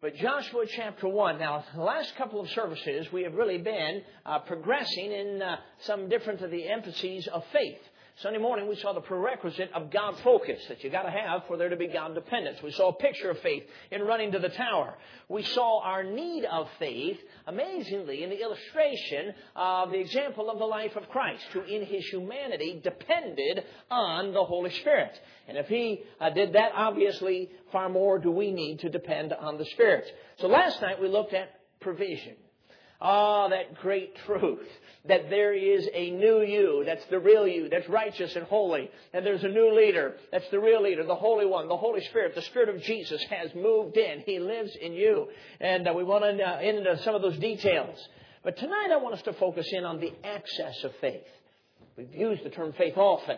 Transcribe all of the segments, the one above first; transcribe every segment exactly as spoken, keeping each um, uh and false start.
But Joshua chapter one. Now, the last couple of services, we have really been uh, progressing in uh, some different of the emphases of faith. Sunday morning, we saw the prerequisite of God focus that you got to have for there to be God dependence. We saw a picture of faith in running to the tower. We saw our need of faith, amazingly, in the illustration of the example of the life of Christ, who in His humanity depended on the Holy Spirit. And if He uh, did that, obviously, far more do we need to depend on the Spirit. So last night we looked at provision. Ah, that great truth that there is a new you, that's the real you, that's righteous and holy. And there's a new leader, that's the real leader, the Holy One, the Holy Spirit. The Spirit of Jesus has moved in. He lives in you. And uh, we want to uh, into some of those details. But tonight I want us to focus in on the access of faith. We've used the term faith often.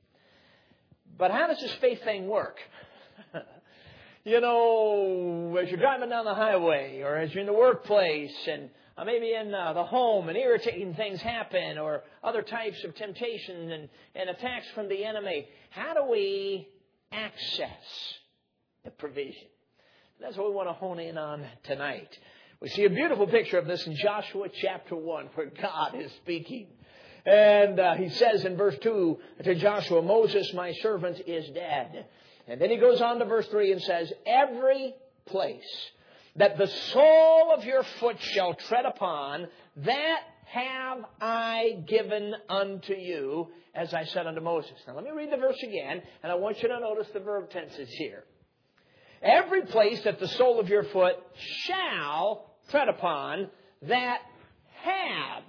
But how does this faith thing work? You know, as you're driving down the highway or as you're in the workplace and Uh, maybe in uh, the home and irritating things happen or other types of temptation and, and attacks from the enemy. How do we access the provision? That's what we want to hone in on tonight. We see a beautiful picture of this in Joshua chapter one where God is speaking. And uh, he says in verse two to Joshua, Moses, my servant, is dead. And then he goes on to verse three and says, every place that the sole of your foot shall tread upon, that have I given unto you, as I said unto Moses. Now let me read the verse again, and I want you to notice the verb tenses here. Every place that the sole of your foot shall tread upon, that have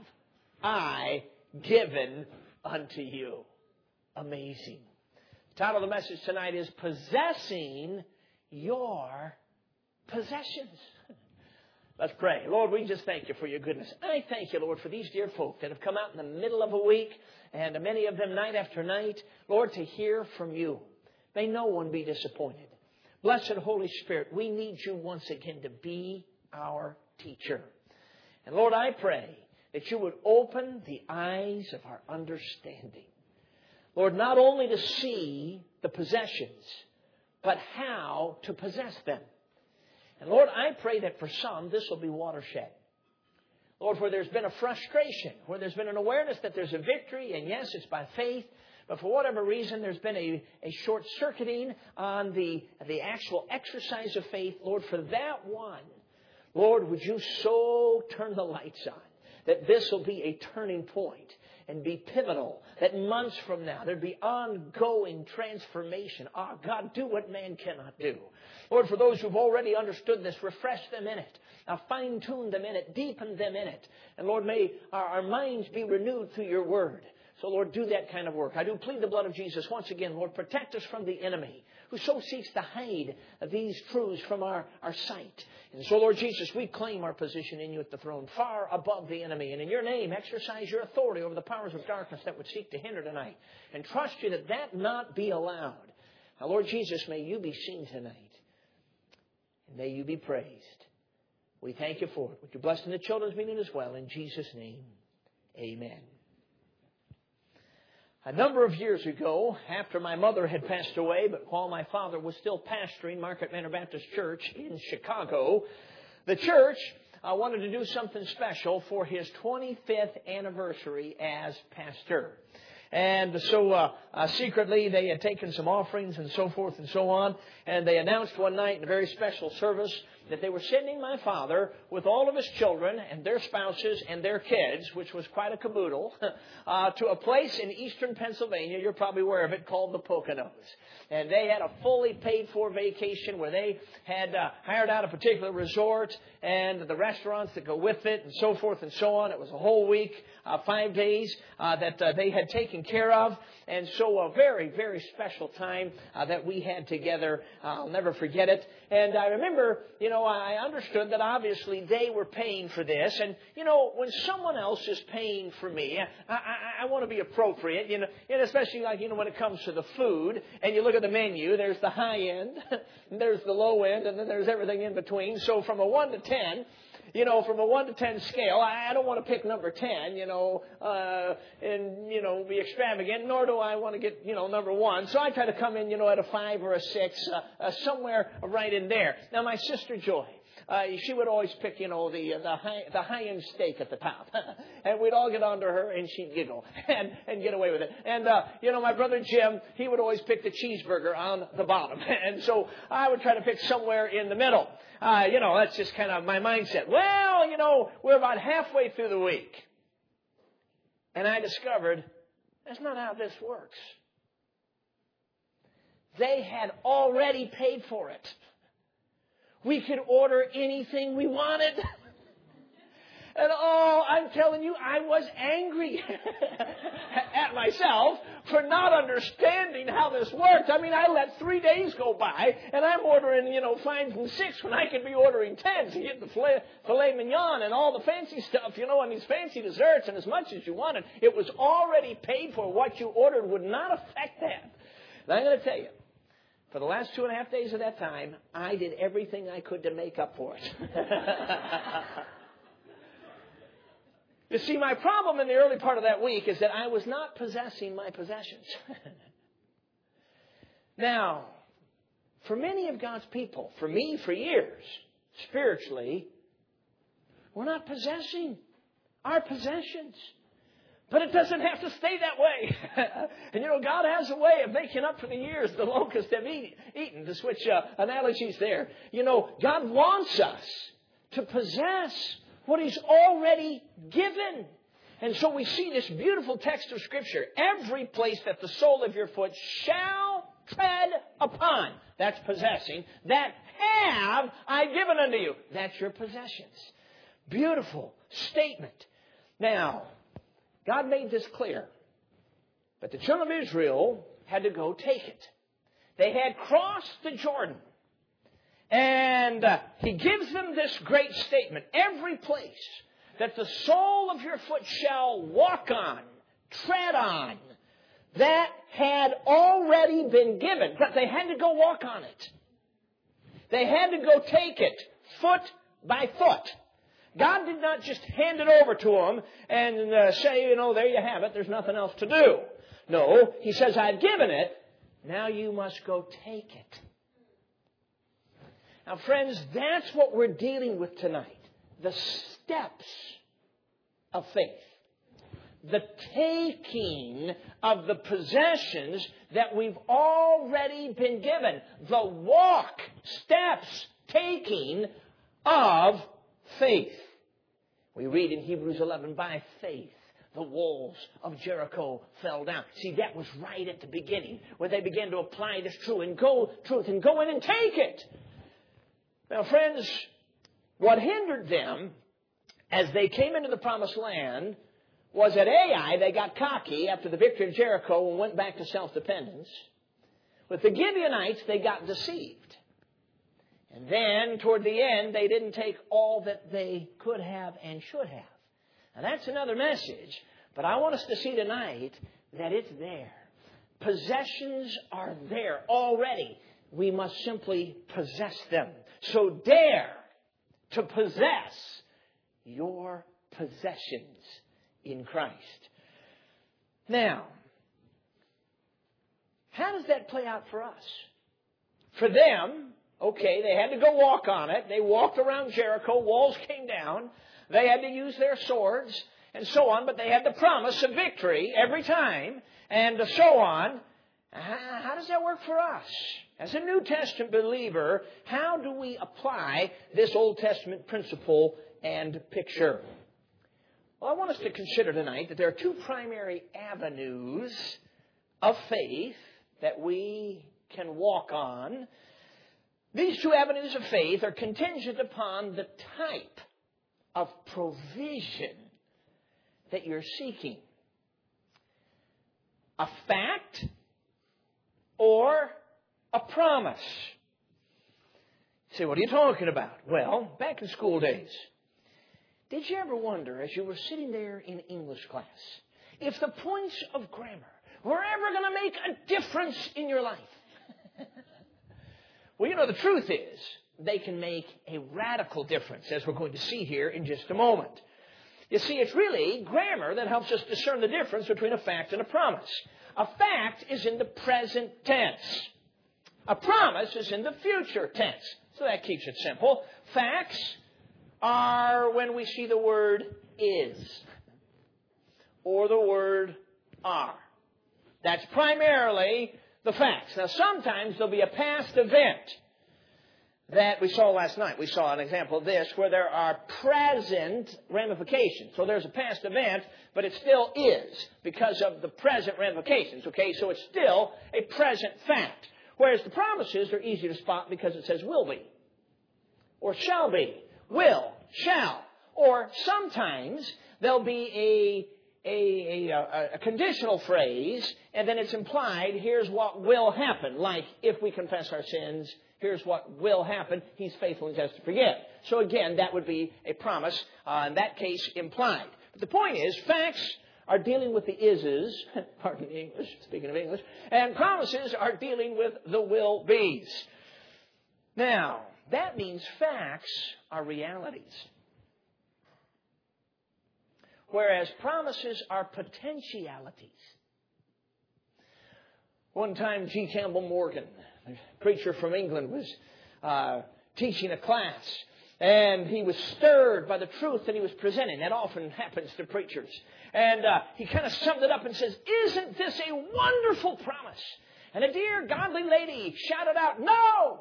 I given unto you. Amazing. The title of the message tonight is Possessing Your Possessions. Let's pray. Lord, we just thank you for your goodness. I thank you, Lord, for these dear folk that have come out in the middle of a week, and many of them night after night, Lord, to hear from you. May no one be disappointed. Blessed Holy Spirit, we need you once again to be our teacher. And Lord, I pray that you would open the eyes of our understanding. Lord, not only to see the possessions, but how to possess them. And Lord, I pray that for some, this will be watershed. Lord, where there's been a frustration, where there's been an awareness that there's a victory, and yes, it's by faith, but for whatever reason, there's been a, a short-circuiting on the, the actual exercise of faith. Lord, for that one, Lord, would you so turn the lights on that this will be a turning point and be pivotal, that months from now there'd be ongoing transformation. Ah, oh, God, do what man cannot do. Lord, for those who've already understood this, refresh them in it. Now fine-tune them in it. Deepen them in it. And Lord, may our, our minds be renewed through your word. So Lord, do that kind of work. I do plead the blood of Jesus once again. Lord, protect us from the enemy who so seeks to hide these truths from our, our sight. And so, Lord Jesus, we claim our position in you at the throne, far above the enemy. And in your name, exercise your authority over the powers of darkness that would seek to hinder tonight. And trust you that that not be allowed. Now, Lord Jesus, may you be seen tonight. And may you be praised. We thank you for it. Would you bless in the children's meeting as well? In Jesus' name, amen. A number of years ago, after my mother had passed away, but while my father was still pastoring Market Manor Baptist Church in Chicago, the church uh, wanted to do something special for his twenty-fifth anniversary as pastor. And so uh, uh, secretly they had taken some offerings and so forth and so on. And they announced one night in a very special service that they were sending my father with all of his children and their spouses and their kids, which was quite a caboodle, uh, to a place in eastern Pennsylvania, you're probably aware of it, called the Poconos. And they had a fully paid-for vacation where they had uh, hired out a particular resort and the restaurants that go with it and so forth and so on. It was a whole week, uh, five days uh, that uh, they had taken care of. And so a very, very special time uh, that we had together. Uh, I'll never forget it. And I remember, you know, I understood that obviously they were paying for this. And, you know, when someone else is paying for me, I, I, I want to be appropriate, you know, and especially like, you know, when it comes to the food. And you look at the menu, there's the high end, there's the low end, and then there's everything in between. So from a one to ten, you know, from a one to ten scale, I, I don't want to pick number ten, you know, uh, and, you know, be extravagant, nor do I want to get, you know, number one. So I try to come in, you know, at a five or a six, uh, uh, somewhere right in there. Now, my sister Joy, Uh, she would always pick, you know, the the high the high end steak at the top, and we'd all get onto her, and she'd giggle and and get away with it. And uh, you know, my brother Jim, he would always pick the cheeseburger on the bottom, and so I would try to pick somewhere in the middle. Uh, you know, that's just kind of my mindset. Well, you know, we're about halfway through the week, and I discovered that's not how this works. They had already paid for it. We could order anything we wanted. And oh, I'm telling you, I was angry at myself for not understanding how this worked. I mean, I let three days go by, and I'm ordering, you know, fives and six when I could be ordering tens and get the filet, filet mignon and all the fancy stuff, you know, and these fancy desserts and as much as you wanted. It was already paid for. What you ordered would not affect that. And I'm going to tell you, for the last two and a half days of that time, I did everything I could to make up for it. You see, my problem in the early part of that week is that I was not possessing my possessions. Now, for many of God's people, for me for years, spiritually, we're not possessing our possessions. But it doesn't have to stay that way. And, you know, God has a way of making up for the years the locusts have eat, eaten, to switch uh, analogies there. You know, God wants us to possess what He's already given. And so we see this beautiful text of Scripture. Every place that the sole of your foot shall tread upon, that's possessing, that have I given unto you. That's your possessions. Beautiful statement. Now, God made this clear. But the children of Israel had to go take it. They had crossed the Jordan. And uh, He gives them this great statement. Every place that the sole of your foot shall walk on, tread on, that had already been given. But they had to go walk on it. They had to go take it, foot by foot. God did not just hand it over to them and uh, say, you know, there you have it. There's nothing else to do. No, He says, I've given it. Now you must go take it. Now, friends, that's what we're dealing with tonight. The steps of faith. The taking of the possessions that we've already been given. The walk, steps, taking of faith. We read in Hebrews eleven, by faith, the walls of Jericho fell down. See, that was right at the beginning, where they began to apply this truth and go, truth and go in and take it. Now, friends, what hindered them as they came into the promised land was at Ai, they got cocky after the victory of Jericho and went back to self-dependence. With the Gibeonites, they got deceived. And then, toward the end, they didn't take all that they could have and should have. Now, that's another message. But I want us to see tonight that it's there. Possessions are there already. We must simply possess them. So dare to possess your possessions in Christ. Now, how does that play out for us? For them, okay, they had to go walk on it. They walked around Jericho. Walls came down. They had to use their swords and so on. But they had the promise of victory every time and so on. How does that work for us? As a New Testament believer, how do we apply this Old Testament principle and picture? Well, I want us to consider tonight that there are two primary avenues of faith that we can walk on. These two avenues of faith are contingent upon the type of provision that you're seeking. A fact or a promise. You say, what are you talking about? Well, back in school days, did you ever wonder, as you were sitting there in English class, if the points of grammar were ever going to make a difference in your life? Well, you know, the truth is, they can make a radical difference, as we're going to see here in just a moment. You see, it's really grammar that helps us discern the difference between a fact and a promise. A fact is in the present tense. A promise is in the future tense. So that keeps it simple. Facts are when we see the word is or the word are. That's primarily the facts. Now, sometimes there'll be a past event that we saw last night. We saw an example of this where there are present ramifications. So there's a past event, but it still is because of the present ramifications. Okay, so it's still a present fact. Whereas the promises are easy to spot because it says will be, or shall be, will, shall. Or sometimes there'll be a, a, a, a conditional phrase, and then it's implied, here's what will happen. Like, if we confess our sins, here's what will happen. He's faithful and just to forgive. So again, that would be a promise, uh, in that case, implied. But the point is, facts are dealing with the is-is, pardon the English, speaking of English, and promises are dealing with the will-be's. Now, that means facts are realities, whereas promises are potentialities. One time, G. Campbell Morgan, a preacher from England, was uh, teaching a class, and he was stirred by the truth that he was presenting. That often happens to preachers. And uh, he kind of summed it up and says, isn't this a wonderful promise? And a dear godly lady shouted out, no!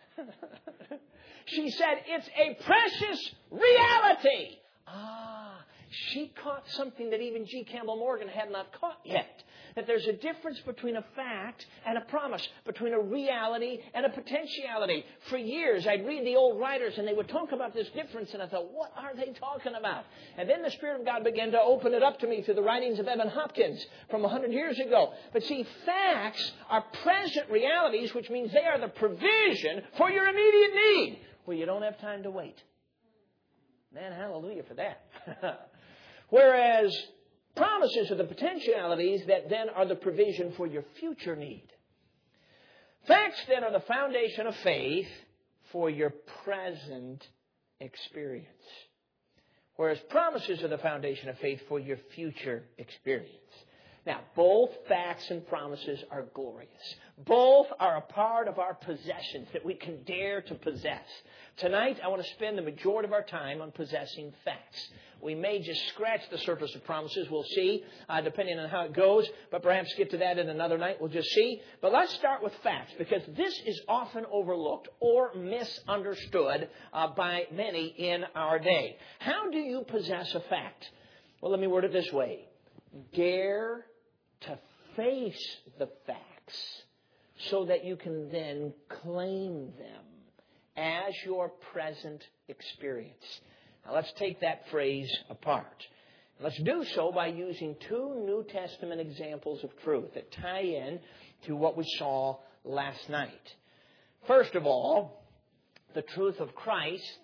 She said, it's a precious reality. Ah, she caught something that even G. Campbell Morgan had not caught yet. That there's a difference between a fact and a promise, between a reality and a potentiality. For years, I'd read the old writers, and they would talk about this difference, and I thought, what are they talking about? And then the Spirit of God began to open it up to me through the writings of Evan Hopkins from one hundred years ago. But see, facts are present realities, which means they are the provision for your immediate need. Well, you don't have time to wait. Man, hallelujah for that. Whereas promises are the potentialities that then are the provision for your future need. Facts then are the foundation of faith for your present experience. Whereas promises are the foundation of faith for your future experience. Now, both facts and promises are glorious. Both are a part of our possessions that we can dare to possess. Tonight, I want to spend the majority of our time on possessing facts. We may just scratch the surface of promises. We'll see, uh, depending on how it goes. But perhaps get to that in another night. We'll just see. But let's start with facts, because this is often overlooked or misunderstood uh, by many in our day. How do you possess a fact? Well, let me word it this way. Dare to face the facts so that you can then claim them as your present experience. Now, let's take that phrase apart. Let's do so by using two New Testament examples of truth that tie in to what we saw last night. First of all, the truth of Christ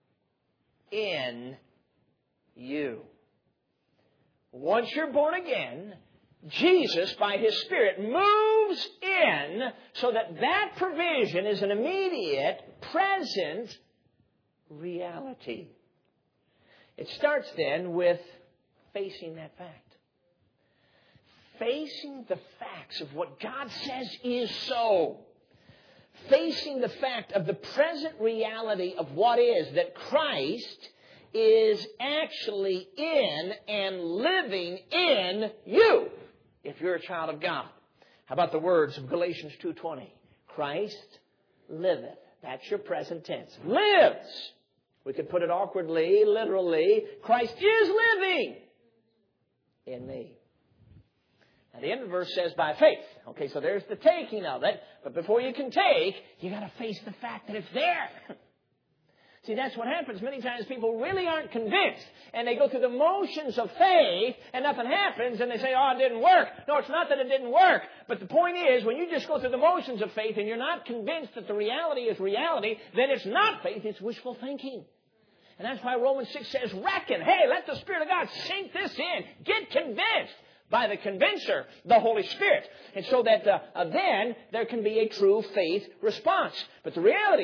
in you. Once you're born again, Jesus, by His Spirit, moves in so that that provision is an immediate, present reality. It starts then with facing that fact. Facing the facts of what God says is so. Facing the fact of the present reality of what is, that Christ is actually in and living in you, if you're a child of God. How about the words of Galatians two twenty? Christ liveth. That's your present tense. Lives. We could put it awkwardly, literally. Christ is living in me. Now, the end of the verse says by faith. Okay, so there's the taking of it. But before you can take, you got to face the fact that it's there. See, that's what happens. Many times people really aren't convinced. And they go through the motions of faith and nothing happens. And they say, oh, it didn't work. No, it's not that it didn't work. But the point is, when you just go through the motions of faith and you're not convinced that the reality is reality, then it's not faith, it's wishful thinking. And that's why Romans six says, reckon. Hey, let the Spirit of God sink this in. Get convinced by the convincer, the Holy Spirit. And so that uh, uh, then there can be a true faith response. But the reality is,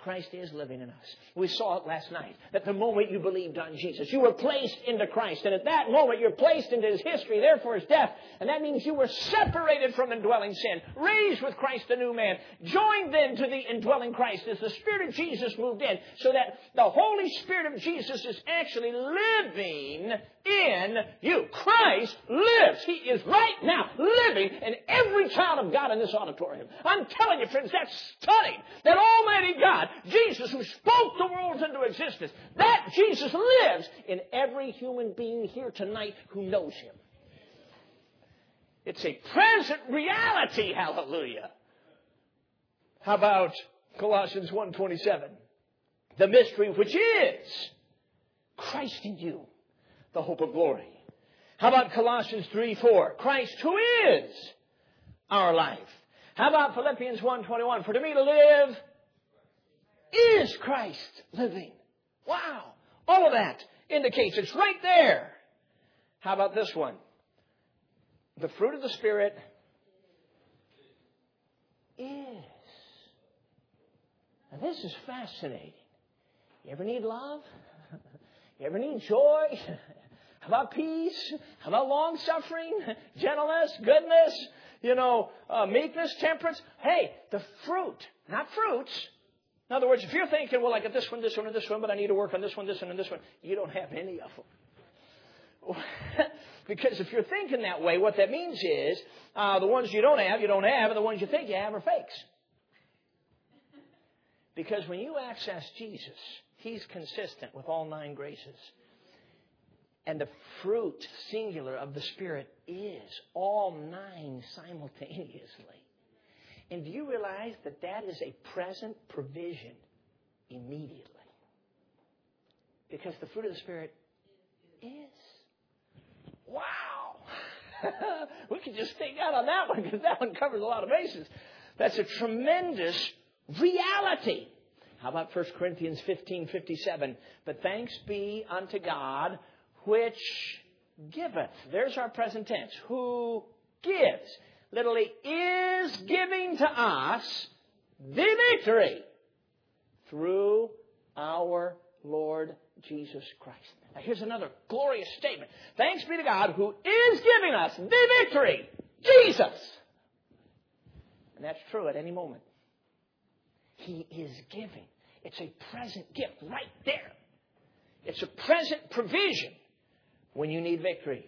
Christ is living in us. We saw it last night, that the moment you believed on Jesus, you were placed into Christ. And at that moment, you're placed into His history, therefore His death. And that means you were separated from indwelling sin, raised with Christ a new man, joined then to the indwelling Christ as the Spirit of Jesus moved in, so that the Holy Spirit of Jesus is actually living in you. Christ lives. He is right now living in every child of God in this auditorium. I'm telling you, friends, that's stunning. That Almighty God, Jesus, who spoke the worlds into existence, that Jesus lives in every human being here tonight who knows Him. It's a present reality, hallelujah. How about Colossians one twenty-seven? The mystery which is Christ in you, the hope of glory. How about Colossians three four? Christ who is our life. How about Philippians one twenty-one? For to me to live is Christ living. Wow. All of that indicates it's right there. How about this one? The fruit of the Spirit is. Now this is fascinating. You ever need love? You ever need joy? How about peace? How about long-suffering? Gentleness? Goodness? You know, uh, meekness? Temperance? Hey, the fruit, not fruits. In other words, if you're thinking, well, I got this one, this one, and this one, but I need to work on this one, this one, and this one, you don't have any of them. Because if you're thinking that way, what that means is uh, the ones you don't have, you don't have, and the ones you think you have are fakes. Because when you access Jesus, He's consistent with all nine graces. And the fruit, singular, of the Spirit is all nine simultaneously. And do you realize that that is a present provision immediately? Because the fruit of the Spirit is. Wow! We could just think out on that one because that one covers a lot of bases. That's a tremendous reality. How about First Corinthians fifteen fifty-seven? But thanks be unto God which giveth. There's our present tense. Who gives. Literally is giving to us the victory through our Lord Jesus Christ. Now here's another glorious statement. Thanks be to God who is giving us the victory. Jesus. And that's true at any moment. He is giving. It's a present gift right there. It's a present provision when you need victory.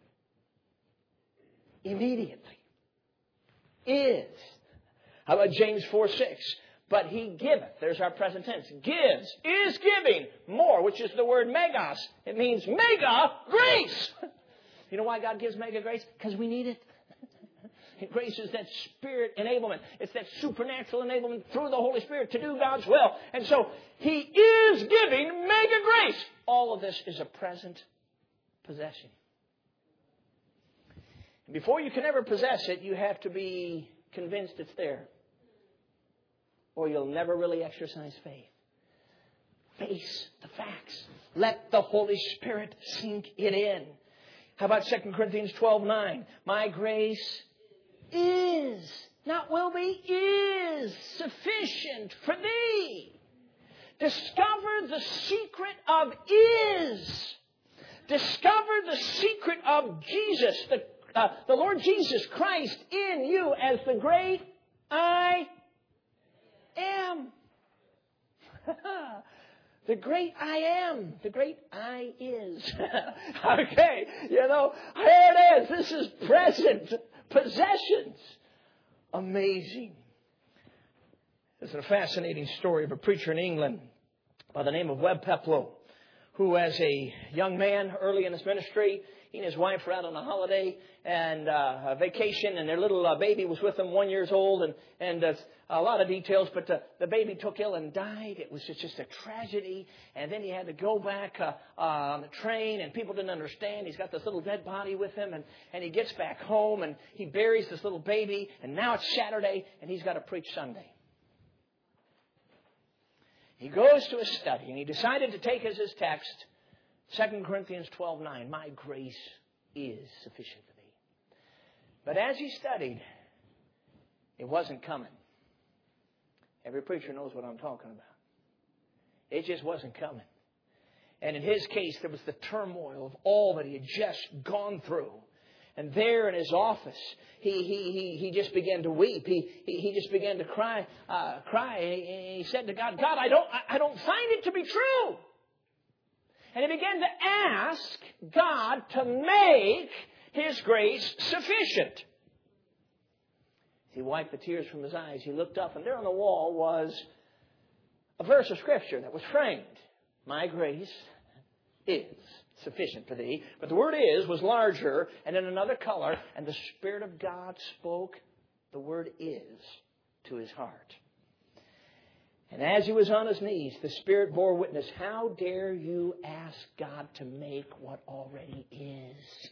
Immediately. Is. How about James four six? But He giveth. There's our present tense. Gives. Is giving. More, which is the word megas. It means mega grace. You know why God gives mega grace? Because we need it. Grace is that Spirit enablement. It's that supernatural enablement through the Holy Spirit to do God's will. And so He is giving mega grace. All of this is a present possession. And before you can ever possess it, you have to be convinced it's there. Or you'll never really exercise faith. Face the facts. Let the Holy Spirit sink it in. How about Second Corinthians twelve nine? My grace is, not will be, is sufficient for thee. Discover the secret of is. Discover the secret of Jesus, the, uh, the Lord Jesus Christ in you as the great I am. The great I am. The great I is. Okay, you know, here it is. This is present possessions. Amazing. There's a fascinating story of a preacher in England by the name of Webb Peplow, who as a young man early in his ministry, he and his wife were out on a holiday and uh, a vacation, and their little uh, baby was with them, one years old, and and uh, a lot of details. But uh, the baby took ill and died. It was just, just a tragedy. And then he had to go back uh, uh, on the train, and people didn't understand. He's got this little dead body with him, and and he gets back home, and he buries this little baby. And now it's Saturday, and he's got to preach Sunday. He goes to his study, and he decided to take as his text Second Corinthians twelve nine. My grace is sufficient for thee. But as he studied, it wasn't coming. Every preacher knows what I'm talking about. It just wasn't coming. And in his case, there was the turmoil of all that he had just gone through. And there in his office, he he he he just began to weep. He he, he just began to cry, uh, cry. And he, he said to God, God, I don't I don't find it to be true. And he began to ask God to make His grace sufficient. He wiped the tears from his eyes. He looked up, and there on the wall was a verse of Scripture that was framed. My grace is sufficient for thee. But the word is was larger and in another color, and the Spirit of God spoke the word is to his heart. And as he was on his knees, the Spirit bore witness. How dare you ask God to make what already is?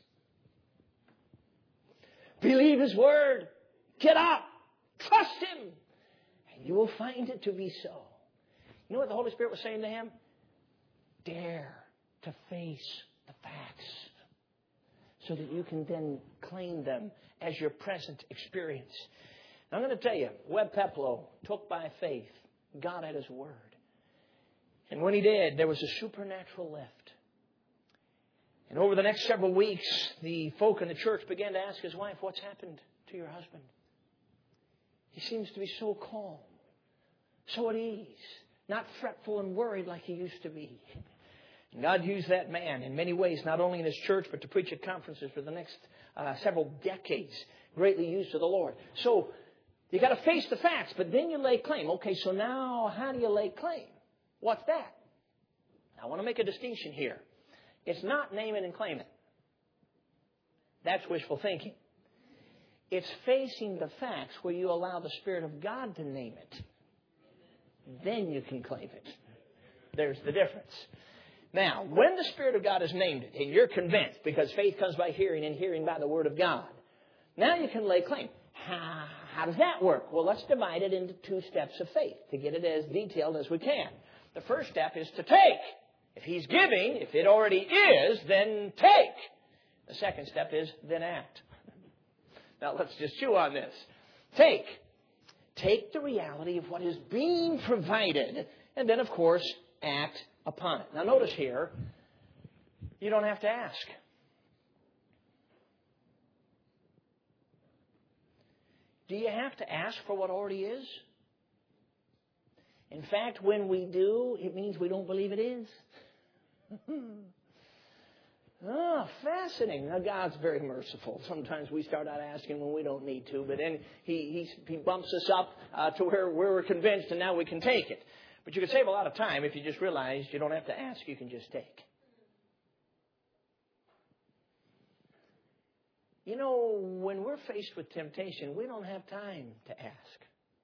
Believe His word. Get up. Trust Him. And you will find it to be so. You know what the Holy Spirit was saying to him? Dare to face the facts so that you can then claim them as your present experience. Now, I'm going to tell you, Webb Peplow took by faith God at His word. And when he did, there was a supernatural lift. And over the next several weeks, the folk in the church began to ask his wife, what's happened to your husband? He seems to be so calm, so at ease, not fretful and worried like he used to be. And God used that man in many ways, not only in His church, but to preach at conferences for the next uh, several decades, greatly used to the Lord. So you got to face the facts, but then you lay claim. Okay, so now how do you lay claim? What's that? I want to make a distinction here. It's not name it and claim it. That's wishful thinking. It's facing the facts where you allow the Spirit of God to name it. Then you can claim it. There's the difference. Now, when the Spirit of God has named it, and you're convinced, because faith comes by hearing and hearing by the Word of God, now you can lay claim. How, how does that work? Well, let's divide it into two steps of faith to get it as detailed as we can. The first step is to take. If He's giving, if it already is, then take. The second step is then act. Now, let's just chew on this. Take. Take the reality of what is being provided, and then, of course, act upon it. Now, notice here, you don't have to ask. Do you have to ask for what already is? In fact, when we do, it means we don't believe it is. Oh, fascinating. Now, God's very merciful. Sometimes we start out asking when we don't need to, but then He, he, he bumps us up uh, to where, where we're convinced, and now we can take it. But you can save a lot of time if you just realize you don't have to ask, you can just take. You know, when we're faced with temptation, we don't have time to ask.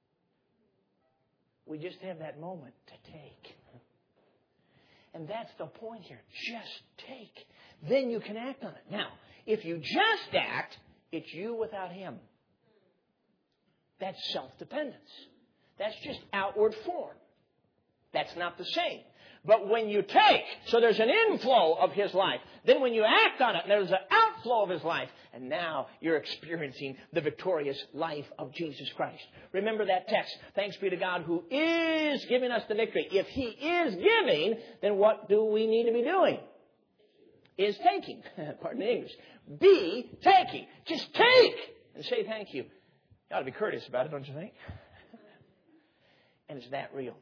We just have that moment to take. And that's the point here. Just take. Then you can act on it. Now, if you just act, it's you without Him. That's self-dependence. That's just outward form. That's not the same. But when you take, so there's an inflow of His life. Then when you act on it, there's an outflow of His life. And now you're experiencing the victorious life of Jesus Christ. Remember that text. Thanks be to God who is giving us the victory. If He is giving, then what do we need to be doing? Is taking. Pardon the English. Be taking. Just take and say thank you. You ought to be courteous about it, don't you think? And it's that real.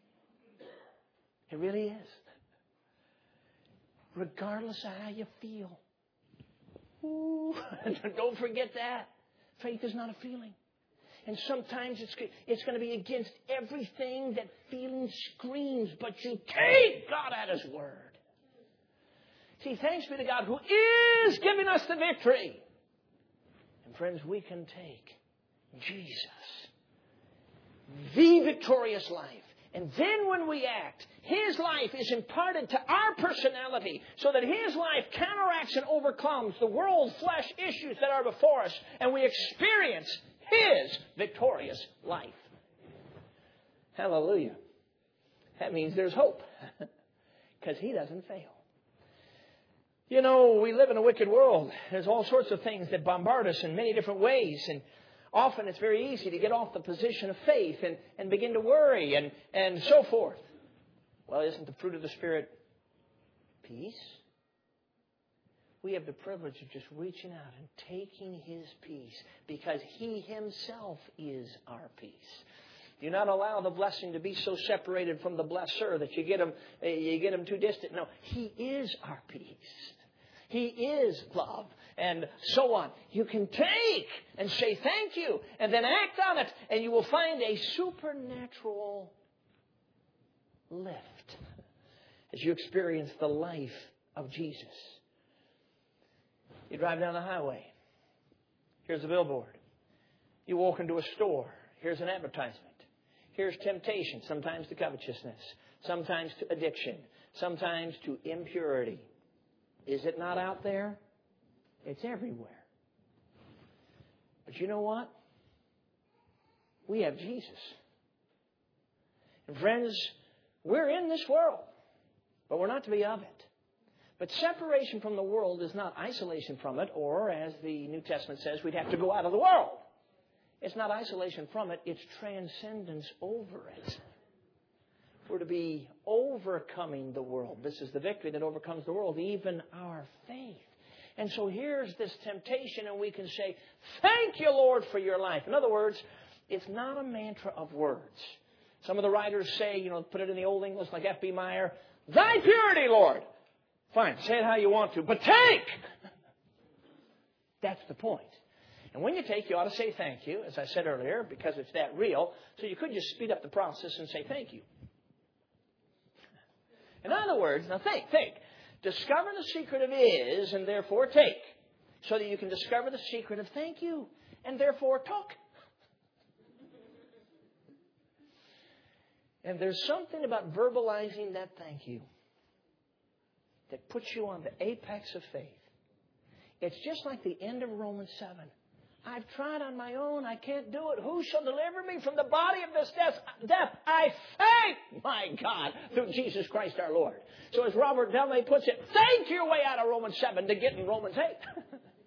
It really is. Regardless of how you feel. Ooh, don't forget that. Faith is not a feeling. And sometimes it's, it's going to be against everything that feeling screams, but you take God at His word. See, thanks be to God who is giving us the victory. And friends, we can take Jesus, the victorious life. And then when we act, His life is imparted to our personality so that His life counteracts and overcomes the world flesh issues that are before us. And we experience His victorious life. Hallelujah. That means there's hope. Because He doesn't fail. You know, we live in a wicked world. There's all sorts of things that bombard us in many different ways. And often it's very easy to get off the position of faith and, and begin to worry and, and so forth. Well, isn't the fruit of the Spirit peace? We have the privilege of just reaching out and taking His peace because He Himself is our peace. Do not allow the blessing to be so separated from the blesser that you get Him, you get Him too distant. No, He is our peace. He is love, and so on. You can take and say thank you, and then act on it, and you will find a supernatural lift as you experience the life of Jesus. You drive down the highway. Here's a billboard. You walk into a store. Here's an advertisement. Here's temptation, sometimes to covetousness, sometimes to addiction, sometimes to impurity. Is it not out there? It's everywhere. But you know what? We have Jesus. And friends, we're in this world, but we're not to be of it. But separation from the world is not isolation from it, or as the New Testament says, we'd have to go out of the world. It's not isolation from it, it's transcendence over it. We're to be overcoming the world. This is the victory that overcomes the world, even our faith. And so here's this temptation, and we can say, thank you, Lord, for your life. In other words, it's not a mantra of words. Some of the writers say, you know, put it in the Old English like F B Meyer, thy purity, Lord. Fine, say it how you want to, but take! That's the point. And when you take, you ought to say thank you, as I said earlier, because it's that real. So you could just speed up the process and say thank you. In other words, now think, think. Discover the secret of is, and therefore take. So that you can discover the secret of thank you, and therefore talk. And there's something about verbalizing that thank you that puts you on the apex of faith. It's just like the end of Romans seven. I've tried on my own. I can't do it. Who shall deliver me from the body of this death? I thank my God through Jesus Christ our Lord. So as Robert Delmay puts it, thank your way out of Romans seven to get in Romans eight.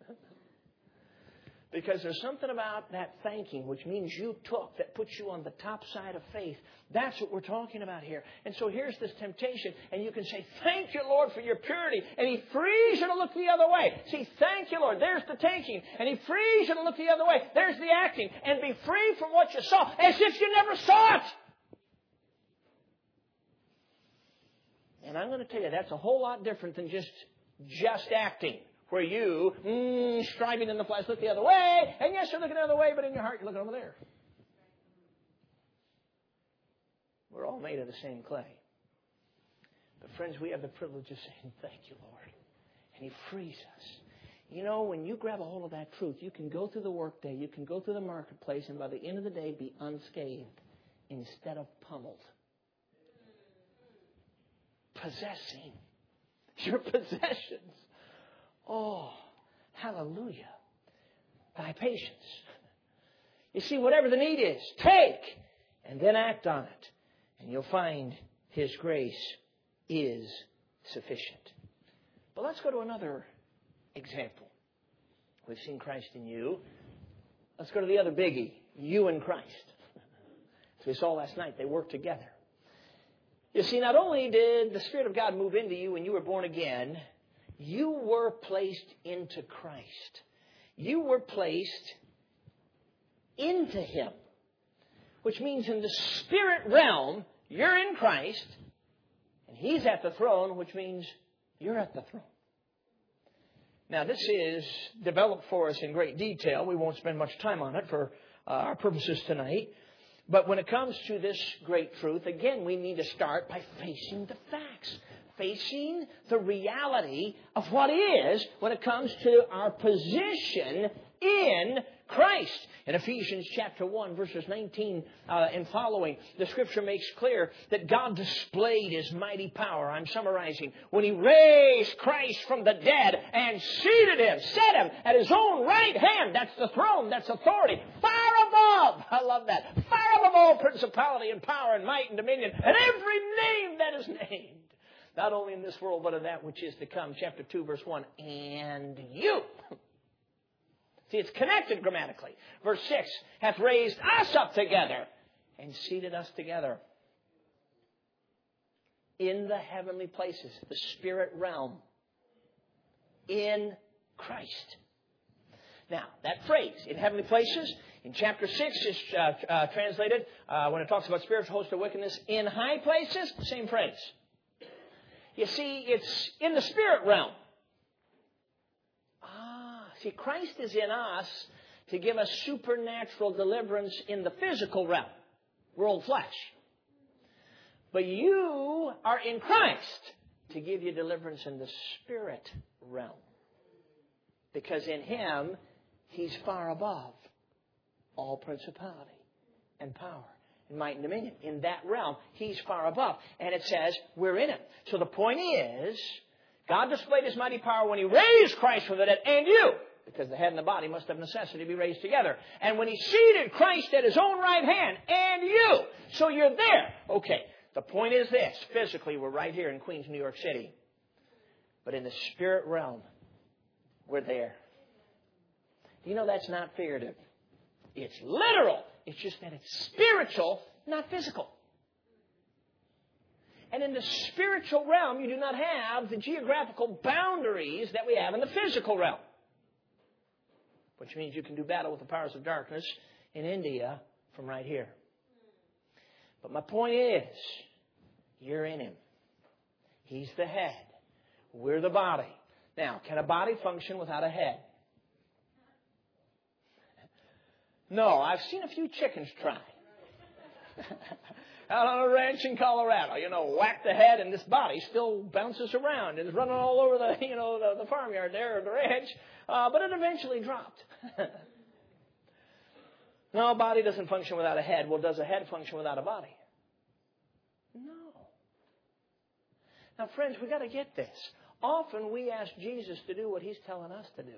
Because there's something about that thanking, which means you took, that puts you on the top side of faith. That's what we're talking about here. And so here's this temptation, and you can say, thank you, Lord, for your purity. And He frees you to look the other way. See, thank you, Lord. There's the taking. And He frees you to look the other way. There's the acting. And be free from what you saw, as if you never saw it. And I'm going to tell you, that's a whole lot different than just, just acting. Where you, mm, striving in the flesh, look the other way. And yes, you're looking the other way, but in your heart, you're looking over there. We're all made of the same clay. But friends, we have the privilege of saying, thank you, Lord. And He frees us. You know, when you grab a hold of that truth, you can go through the workday, you can go through the marketplace, and by the end of the day, be unscathed instead of pummeled. Possessing your possessions. Oh, hallelujah. Thy patience. You see, whatever the need is, take and then act on it. And you'll find His grace is sufficient. But let's go to another example. We've seen Christ in you. Let's go to the other biggie, you and Christ. As we saw last night, they work together. You see, not only did the Spirit of God move into you when you were born again, you were placed into Christ. You were placed into Him. Which means in the spirit realm, you're in Christ, and He's at the throne, which means you're at the throne. Now, this is developed for us in great detail. We won't spend much time on it for uh, our purposes tonight. But when it comes to this great truth, again, we need to start by facing the facts. Facing the reality of what is when it comes to our position in Christ. In Ephesians chapter one, verses nineteen uh, and following, the Scripture makes clear that God displayed His mighty power. I'm summarizing. When He raised Christ from the dead and seated Him, set Him at His own right hand. That's the throne. That's authority. Far above. I love that. Far above all principality and power and might and dominion. And every name that is named. Not only in this world, but in that which is to come. Chapter two, verse one. And you. See, it's connected grammatically. Verse six. Hath raised us up together and seated us together. in the heavenly places, the spirit realm, in Christ. Now, that phrase, in heavenly places, in chapter six is uh, uh, translated, uh, when it talks about spiritual host of wickedness, in high places, same phrase. You see, it's in the spirit realm. Ah, see, Christ is in us to give us supernatural deliverance in the physical realm, world flesh. But you are in Christ to give you deliverance in the spirit realm. Because in Him, He's far above all principality and power and might and dominion. In that realm, He's far above. And it says, we're in Him. So the point is, God displayed His mighty power when He raised Christ from the dead, and you, because the head and the body must have necessity to be raised together. And when He seated Christ at His own right hand, and you. So you're there. Okay. The point is this. Physically, we're right here in Queens, New York City. But in the spirit realm, we're there. You know that's not figurative. It's literal. It's just that it's spiritual, not physical. And in the spiritual realm, you do not have the geographical boundaries that we have in the physical realm. Which means you can do battle with the powers of darkness in India from right here. But my point is, you're in Him. He's the head. We're the body. Now, can a body function without a head? No, I've seen a few chickens try. Out on a ranch in Colorado, you know, whack the head and this body still bounces around and is running all over the, you know, the, the farmyard there or the ranch, uh, but it eventually dropped. No, a body doesn't function without a head. Well, does a head function without a body? No. Now, friends, we've got to get this. Often we ask Jesus to do what He's telling us to do.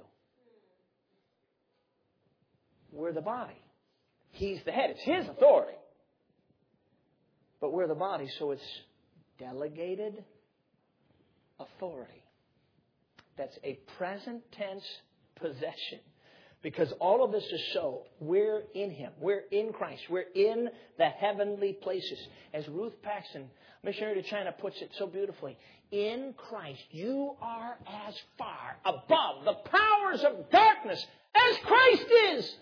We're the body. He's the head. It's His authority. But we're the body, so it's delegated authority. That's a present tense possession. Because all of this is so. We're in Him. We're in Christ. We're in the heavenly places. As Ruth Paxson, missionary to China, puts it so beautifully. In Christ, you are as far above the powers of darkness as Christ is.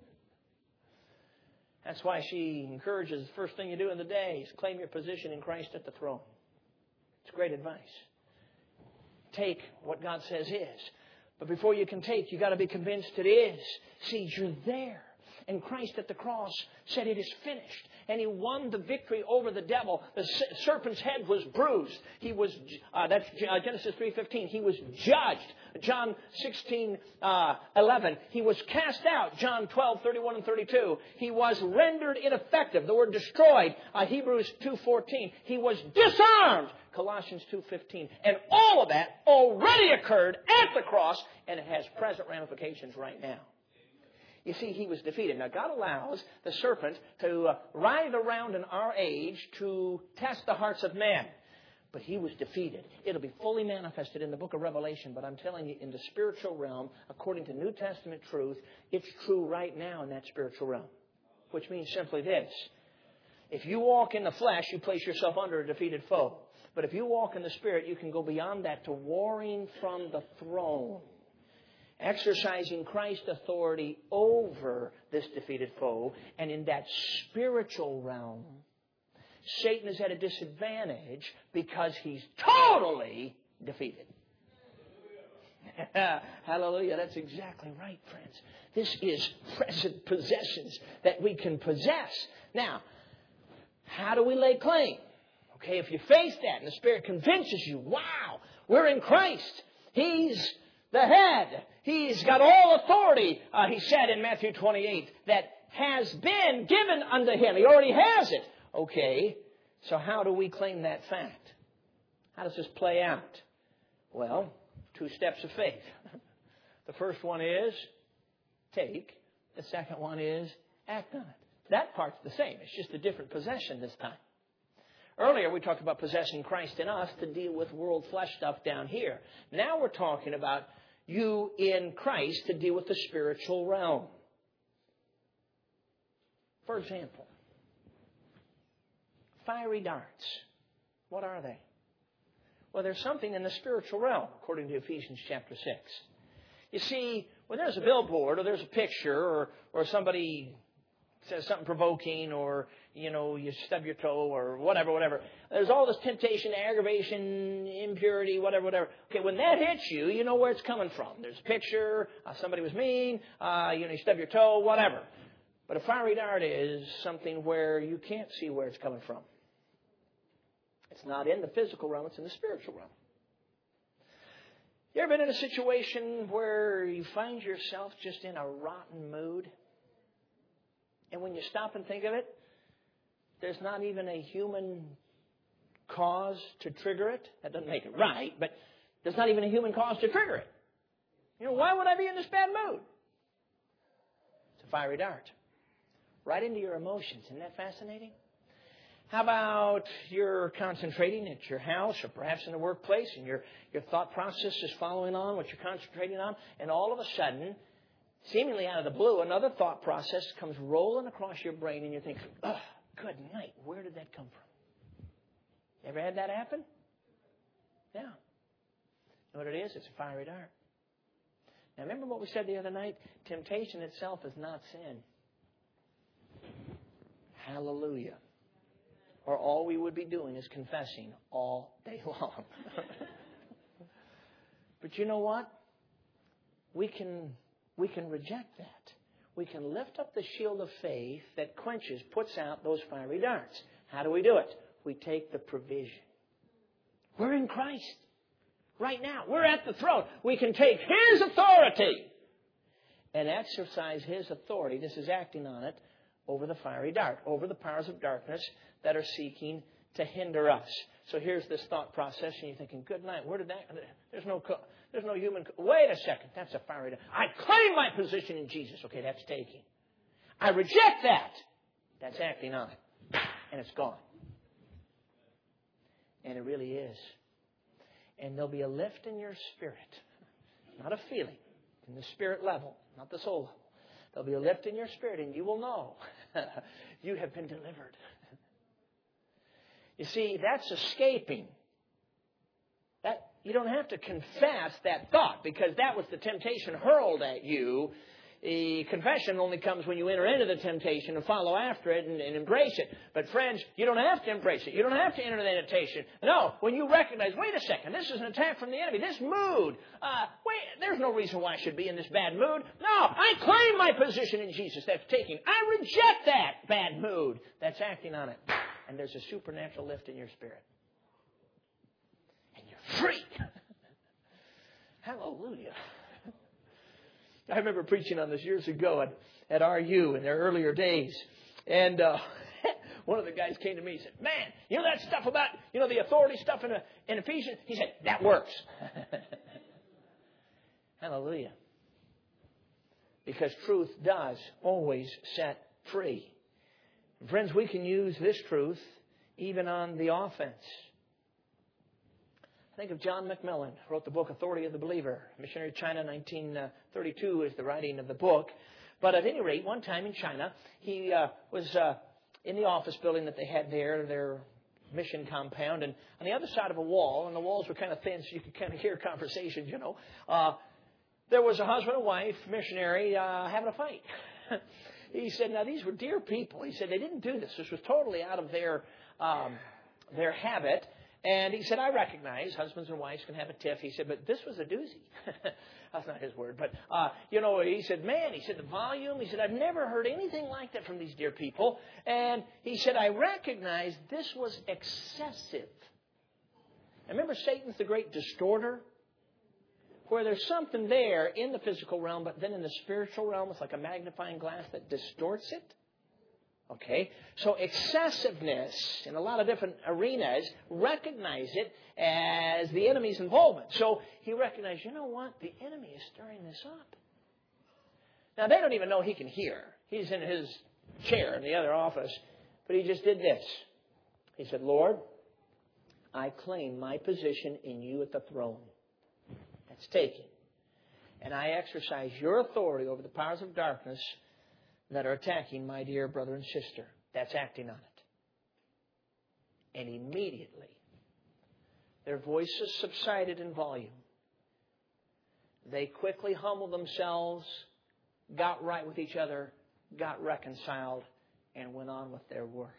That's why she encourages the first thing you do in the day is claim your position in Christ at the throne. It's great advice. Take what God says is. But before you can take, you've got to be convinced it is. See, you're there. And Christ at the cross said it is finished. And He won the victory over the devil. The serpent's head was bruised. He was, uh, that's Genesis three fifteen. He was judged. John sixteen eleven. He was cast out. John twelve thirty-one and thirty-two. He was rendered ineffective. The word destroyed. Uh, Hebrews two fourteen. He was disarmed. Colossians two fifteen. And all of that already occurred at the cross, and it has present ramifications right now. You see, He was defeated. Now, God allows the serpent to uh, writhe around in our age to test the hearts of man. But He was defeated. It'll be fully manifested in the book of Revelation. But I'm telling you, in the spiritual realm, according to New Testament truth, it's true right now in that spiritual realm. Which means simply this. If you walk in the flesh, you place yourself under a defeated foe. But if you walk in the Spirit, you can go beyond that to warring from the throne. Exercising Christ's authority over this defeated foe. And in that spiritual realm, Satan is at a disadvantage because he's totally defeated. Hallelujah. That's exactly right, friends. This is present possessions that we can possess. Now, how do we lay claim? Okay, if you face that and the Spirit convinces you, wow, we're in Christ. He's the head. He's got all authority, uh, he said in Matthew twenty-eight, that has been given unto Him. He already has it. Okay, so how do we claim that fact? How does this play out? Well, two steps of faith. The first one is take. The second one is act on it. That part's the same. It's just a different possession this time. Earlier, we talked about possessing Christ in us to deal with world flesh stuff down here. Now we're talking about you in Christ to deal with the spiritual realm. For example, fiery darts. What are they? Well, there's something in the spiritual realm, according to Ephesians chapter six. You see, when there's a billboard or there's a picture or, or somebody says something provoking or, you know, you stub your toe or whatever, whatever. There's all this temptation, aggravation, impurity, whatever, whatever. Okay, when that hits you, you know where it's coming from. There's a picture, uh, somebody was mean, uh, you know, you stub your toe, whatever. But a fiery dart is something where you can't see where it's coming from. It's not in the physical realm, it's in the spiritual realm. You ever been in a situation where you find yourself just in a rotten mood? And when you stop and think of it, there's not even a human cause to trigger it. That doesn't make it right, but there's not even a human cause to trigger it. You know, why would I be in this bad mood? It's a fiery dart. Right into your emotions. Isn't that fascinating? How about you're concentrating at your house or perhaps in the workplace and your, your thought process is following on what you're concentrating on, and all of a sudden, seemingly out of the blue, another thought process comes rolling across your brain and you think, oh, good night, where did that come from? Ever had that happen? Yeah. You know what it is? It's a fiery dart. Now remember what we said the other night? Temptation itself is not sin. Hallelujah. Or all we would be doing is confessing all day long. But you know what? We can... We can reject that. We can lift up the shield of faith that quenches, puts out those fiery darts. How do we do it? We take the provision. We're in Christ. Right now. We're at the throne. We can take His authority and exercise His authority. This is acting on it over the fiery dart, over the powers of darkness that are seeking to hinder us. So here's this thought process, and you're thinking, good night, where did that... There's no... There's no human... Wait a second. That's a fiery dart. I claim my position in Jesus. Okay, that's taking. I reject that. That's acting on it. And it's gone. And it really is. And there'll be a lift in your spirit. Not a feeling. In the spirit level. Not the soul level. There'll be a lift in your spirit, and you will know you have been delivered. You see, that's escaping. That you don't have to confess that thought because that was the temptation hurled at you. The confession only comes when you enter into the temptation and follow after it and, and embrace it. But friends, you don't have to embrace it. You don't have to enter the temptation. No, when you recognize, wait a second, this is an attack from the enemy. This mood, uh, wait, there's no reason why I should be in this bad mood. No, I claim my position in Jesus. That's taking. I reject that bad mood. That's acting on it. And there's a supernatural lift in your spirit. And you're free. Hallelujah. I remember preaching on this years ago at, at R U in their earlier days. And uh, one of the guys came to me and said, man, you know that stuff about, you know, the authority stuff in, a, in Ephesians? He said, that works. Hallelujah. Because truth does always set free. Friends, we can use this truth even on the offense. Think of John Macmillan, wrote the book Authority of the Believer. Missionary to China, nineteen thirty-two is the writing of the book. But at any rate, one time in China, he uh, was uh, in the office building that they had there, their mission compound, and on the other side of a wall, and the walls were kind of thin so you could kind of hear conversations, you know, uh, there was a husband and wife, missionary, uh, having a fight. He said, now these were dear people. He said they didn't do this. This was totally out of their um, their habit. And he said, I recognize husbands and wives can have a tiff. He said, but this was a doozy. That's not his word. But, uh, you know, he said, man, he said, the volume. He said, I've never heard anything like that from these dear people. And he said, I recognize this was excessive. And remember, Satan's the great distorter? Where there's something there in the physical realm, but then in the spiritual realm, it's like a magnifying glass that distorts it. Okay, so excessiveness in a lot of different arenas, recognize it as the enemy's involvement. So he recognized, you know what? The enemy is stirring this up. Now, they don't even know he can hear. He's in his chair in the other office. But he just did this. He said, Lord, I claim my position in you at the throne. That's taking. And I exercise your authority over the powers of darkness that are attacking my dear brother and sister. That's acting on it. And immediately, Their voices subsided in volume. They quickly humbled themselves, got right with each other, got reconciled, and went on with their work.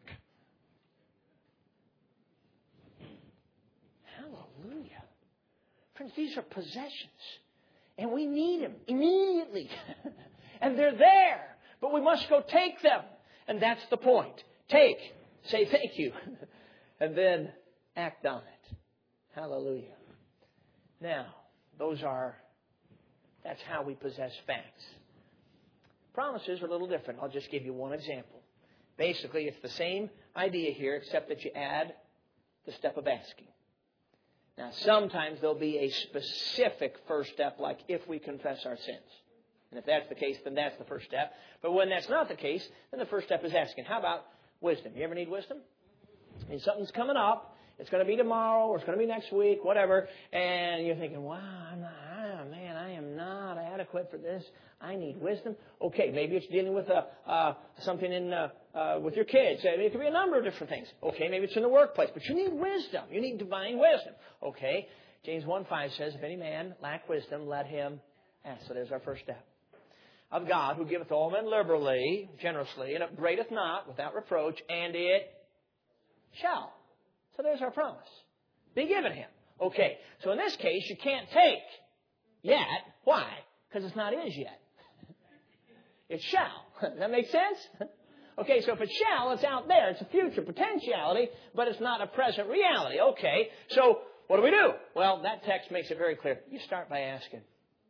Hallelujah. Friends, these are possessions. And we need them immediately. And they're there. But we must go take them. And that's the point. Take. Say thank you. And then act on it. Hallelujah. Now, those are, that's how we possess facts. Promises are a little different. I'll just give you one example. Basically, it's the same idea here, except that you add the step of asking. Now, sometimes there'll be a specific first step, like if we confess our sins. And if that's the case, then that's the first step. But when that's not the case, then the first step is asking. How about wisdom? You ever need wisdom? I mean, something's coming up. It's going to be tomorrow, or it's going to be next week, whatever. And you're thinking, wow, I'm not, I, man, I am not adequate for this. I need wisdom. Okay, maybe it's dealing with a, uh, something in uh, uh, with your kids. I mean, it could be a number of different things. Okay, maybe it's in the workplace, but you need wisdom. You need divine wisdom. Okay, James one five says, if any man lack wisdom, let him ask. So there's our first step. Of God, who giveth all men liberally, generously, and upbraideth not without reproach, and it shall. So there's our promise. Be given him. Okay, so in this case, you can't take yet. Why? Because it's not is yet. It shall. Does that make sense? Okay, so if it's shall, it's out there. It's a future potentiality, but it's not a present reality. Okay, so what do we do? Well, that text makes it very clear. You start by asking.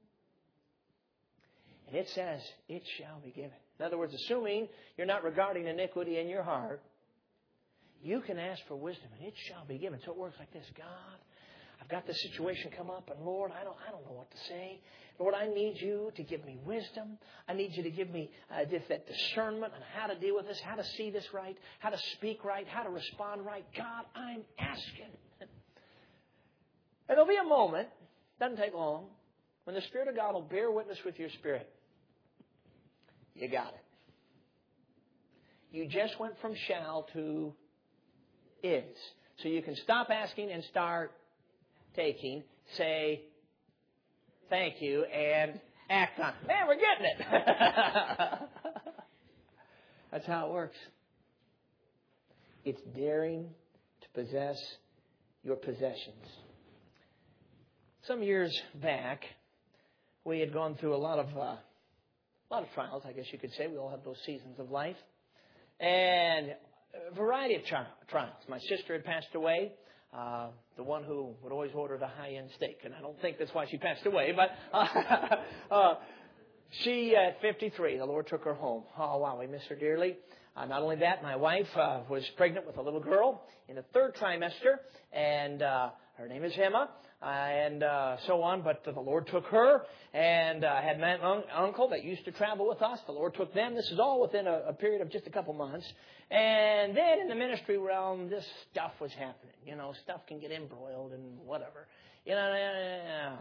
And it says, it shall be given. In other words, assuming you're not regarding iniquity in your heart, you can ask for wisdom, and it shall be given. So it works like this. God, I've got this situation come up, and Lord, I don't, I don't know what to say. Lord, I need you to give me wisdom. I need you to give me uh, this, that discernment on how to deal with this, how to see this right, how to speak right, how to respond right. God, I'm asking. And there'll be a moment, doesn't take long, when the Spirit of God will bear witness with your spirit. You got it. You just went from shall to is. So you can stop asking and start taking. Say thank you and act on it. Man, we're getting it. That's how it works. It's daring to possess your possessions. Some years back, we had gone through a lot of uh, a lot of trials, I guess you could say. We all have those seasons of life. And a variety of tri- trials. My sister had passed away, uh, the one who would always order the high-end steak. And I don't think that's why she passed away, but uh, uh, she, at fifty-three, the Lord took her home. Oh, wow, we miss her dearly. Uh, not only that, my wife uh, was pregnant with a little girl in the third trimester, and uh, her name is Emma. Uh, and uh, so on, but the Lord took her, and I uh, had my un- uncle that used to travel with us. The Lord took them. This is all within a, a period of just a couple months. And then in the ministry realm, this stuff was happening. You know, stuff can get embroiled and whatever. You know, oh,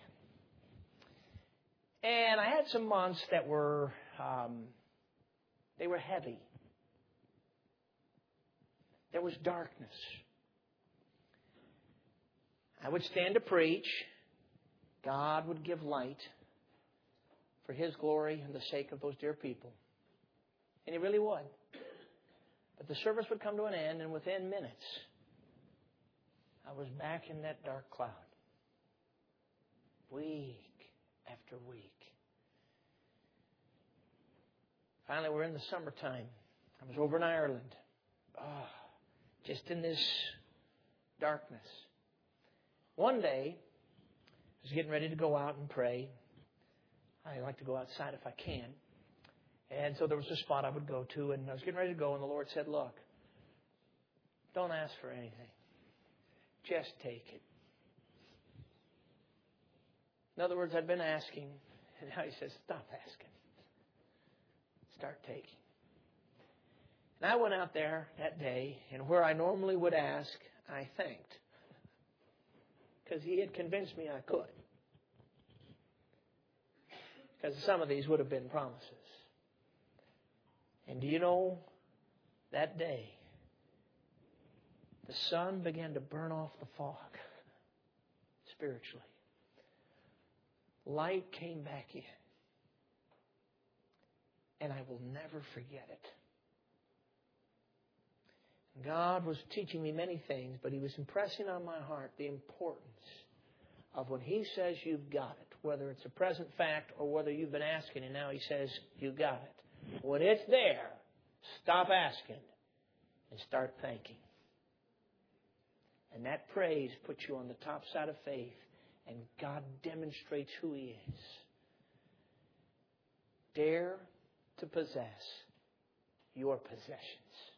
man. And I had some months that were, um, they were heavy. There was darkness. I would stand to preach. God would give light for His glory and the sake of those dear people. And He really would. But the service would come to an end, and within minutes, I was back in that dark cloud. Week after week. Finally, we're in the summertime. I was over in Ireland. Oh, just in this darkness. One day, I was getting ready to go out and pray. I like to go outside if I can. And so there was a spot I would go to, and I was getting ready to go, and the Lord said, look, don't ask for anything. Just take it. In other words, I'd been asking, and now He says, stop asking. Start taking. And I went out there that day, and where I normally would ask, I thanked. Because He had convinced me I could. Because some of these would have been promises. And do you know, that day, the sun began to burn off the fog. spiritually. Light came back in. And I will never forget it. God was teaching me many things, but He was impressing on my heart the importance of when He says you've got it, whether it's a present fact or whether you've been asking and now He says you got it. When it's there, stop asking and start thanking. And that praise puts you on the top side of faith, and God demonstrates who He is. Dare to possess your possessions.